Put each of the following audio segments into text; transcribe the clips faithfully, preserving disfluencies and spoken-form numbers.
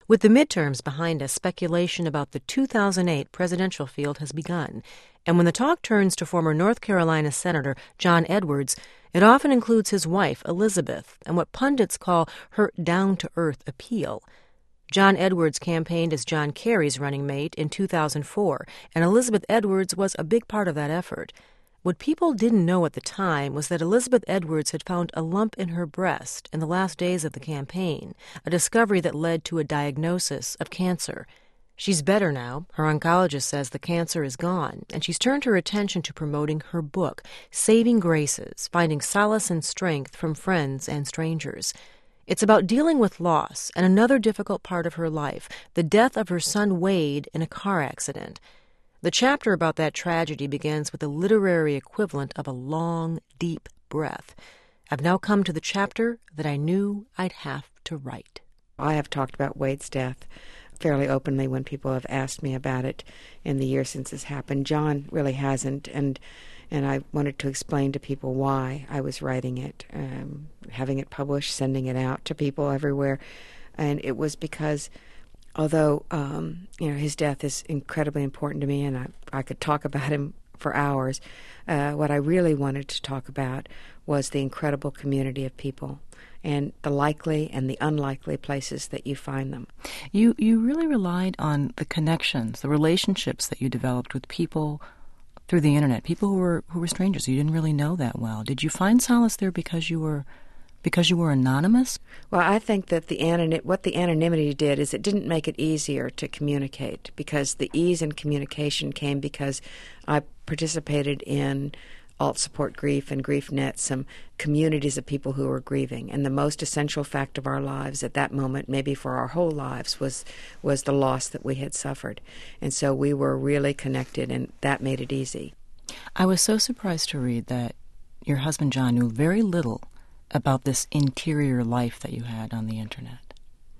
With the midterms behind us, speculation about the two thousand eight presidential field has begun. And when the talk turns to former North Carolina Senator John Edwards, it often includes his wife, Elizabeth, and what pundits call her down-to-earth appeal. John Edwards campaigned as John Kerry's running mate in two thousand four, and Elizabeth Edwards was a big part of that effort. What people didn't know at the time was that Elizabeth Edwards had found a lump in her breast in the last days of the campaign, a discovery that led to a diagnosis of cancer. She's better now. Her oncologist says the cancer is gone, and she's turned her attention to promoting her book, Saving Graces, Finding Solace and Strength from Friends and Strangers. It's about dealing with loss and another difficult part of her life, the death of her son Wade in a car accident. The chapter about that tragedy begins with the literary equivalent of a long, deep breath. I've now come to the chapter that I knew I'd have to write. I have talked about Wade's death fairly openly when people have asked me about it in the years since this happened. John really hasn't, and and I wanted to explain to people why I was writing it, um, having it published, sending it out to people everywhere. And it was because although um, you know his death is incredibly important to me, and I, I could talk about him for hours, uh, what I really wanted to talk about was the incredible community of people and the likely and the unlikely places that you find them. You you really relied on the connections, the relationships that you developed with people through the internet, people who were who were strangers you didn't really know that well. Did you find solace there because you were because you were anonymous? Well, I think that the anonym, what the anonymity did is it didn't make it easier to communicate, because the ease in communication came because I participated in Alt Support Grief and GriefNet, some communities of people who were grieving. And the most essential fact of our lives at that moment, maybe for our whole lives, was was the loss that we had suffered. And so we were really connected, and that made it easy. I was so surprised to read that your husband John knew very little about this interior life that you had on the internet.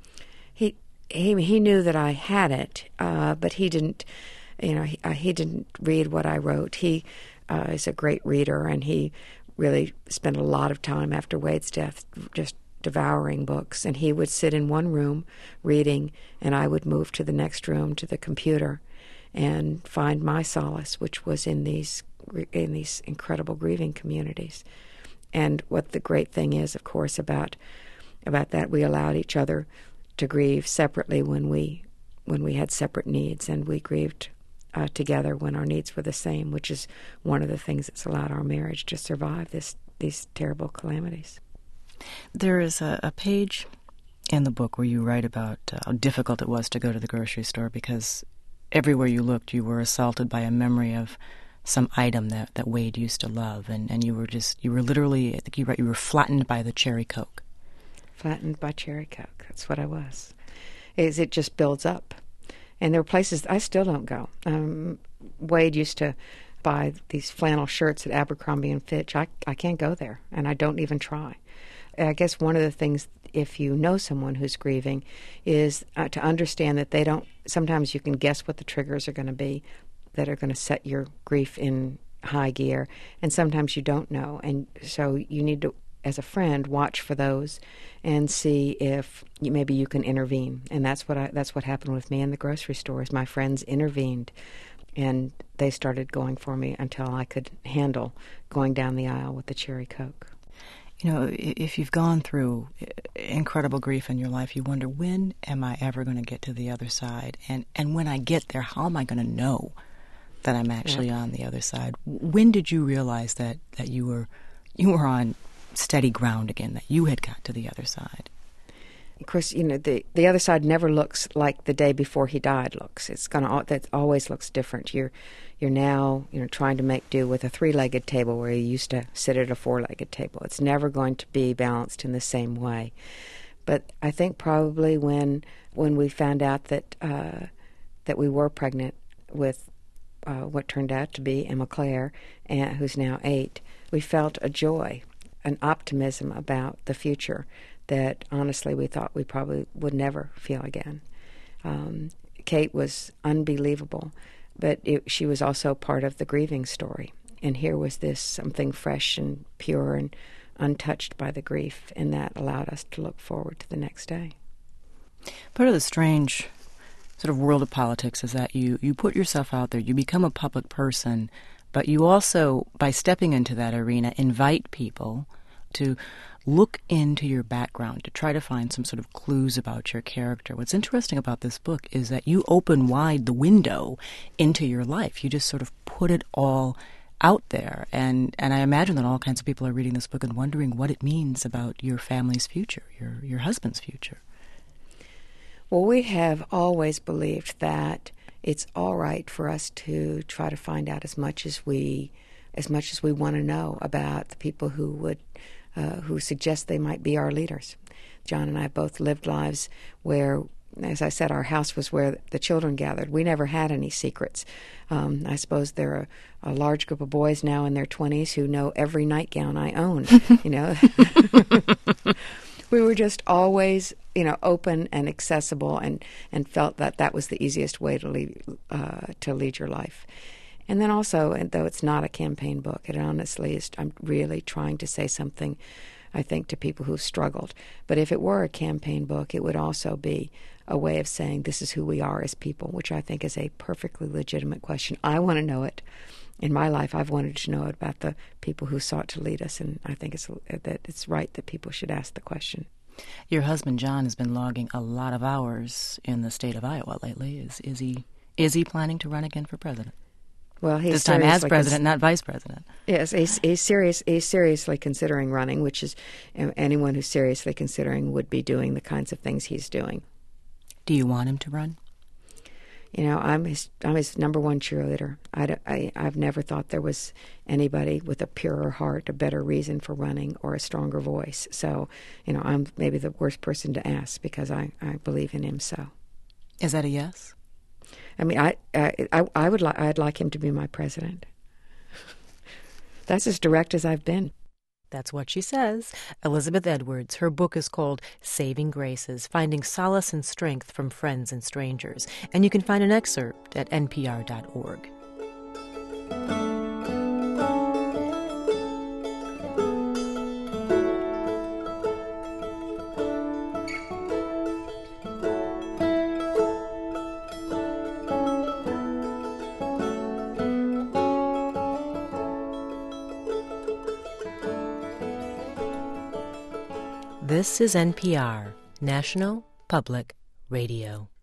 He he he knew that I had it, uh, but he didn't. You know, he, uh, he didn't read what I wrote. He uh, is a great reader, and he really spent a lot of time after Wade's death just devouring books. And he would sit in one room reading, and I would move to the next room to the computer and find my solace, which was in these in these incredible grieving communities. And what the great thing is, of course, about about that, we allowed each other to grieve separately when we when we had separate needs, and we grieved uh, together when our needs were the same, which is one of the things that's allowed our marriage to survive this these terrible calamities. There is a, a page in the book where you write about uh, how difficult it was to go to the grocery store, because everywhere you looked, you were assaulted by a memory of some item that, that Wade used to love, and, and you were just, you were literally, I think you write, you were flattened by the Cherry Coke. Flattened by Cherry Coke, that's what I was. Is it just builds up. And there were places I still don't go. Um, Wade used to buy these flannel shirts at Abercrombie and Fitch. I, I can't go there, and I don't even try. I guess one of the things, if you know someone who's grieving, is uh, to understand that they don't, sometimes you can guess what the triggers are going to be that are going to set your grief in high gear, and sometimes you don't know. And so you need to, as a friend, watch for those and see if you, maybe you can intervene. And that's what I, that's what happened with me in the grocery stores. My friends intervened, and they started going for me until I could handle going down the aisle with the Cherry Coke. You know, if you've gone through incredible grief in your life, you wonder, when am I ever going to get to the other side? And and when I get there, how am I going to know that I'm actually yeah. on the other side? When did you realize that, that you were you were on steady ground again, that you had got to the other side? Of course, you know, the the other side never looks like the day before he died looks. It's gonna that always looks different. You're you're now you know trying to make do with a three-legged table where you used to sit at a four-legged table. It's never going to be balanced in the same way. But I think probably when when we found out that uh, that we were pregnant with uh, what turned out to be Emma Claire, and, who's now eight, we felt a joy, an optimism about the future that honestly we thought we probably would never feel again. Um, Kate was unbelievable, but it, she was also part of the grieving story. And here was this something fresh and pure and untouched by the grief, and that allowed us to look forward to the next day. Part of the strange sort of world of politics is that you, you put yourself out there, you become a public person, but you also, by stepping into that arena, invite people to look into your background, to try to find some sort of clues about your character. What's interesting about this book is that you open wide the window into your life. You just sort of put it all out there. And, and I imagine that all kinds of people are reading this book and wondering what it means about your family's future, your, your husband's future. Well, we have always believed that it's all right for us to try to find out as much as we as much as we want to know about the people who would uh, who suggest they might be our leaders. John and I both lived lives where, as I said, our house was where the children gathered. We never had any secrets. Um, I suppose there are a large group of boys now in their twenties who know every nightgown I own. You know, we were just always, you know, open and accessible, and, and felt that that was the easiest way to lead uh, to lead your life. And then also, and though it's not a campaign book, it honestly is, I'm really trying to say something, I think, to people who've struggled. But if it were a campaign book, it would also be a way of saying this is who we are as people, which I think is a perfectly legitimate question. I want to know it. In my life, I've wanted to know about the people who sought to lead us, and I think it's that it's right that people should ask the question. Your husband, John, has been logging a lot of hours in the state of Iowa lately. Is is he is he planning to run again for president? Well, he's this time as president, cons- not vice president. Yes, he's, he's serious. He's seriously considering running, which is anyone who's seriously considering would be doing the kinds of things he's doing. Do you want him to run? You know, I'm his I'm his number one cheerleader. I, I, I've never thought there was anybody with a purer heart, a better reason for running, or a stronger voice. So, you know, I'm maybe the worst person to ask because I, I believe in him so. Is that a yes? I mean, I I, I would like I'd like him to be my president. That's as direct as I've been. That's what she says. Elizabeth Edwards. Her book is called Saving Graces, Finding Solace and Strength from Friends and Strangers. And you can find an excerpt at N P R dot org. This is N P R, National Public Radio.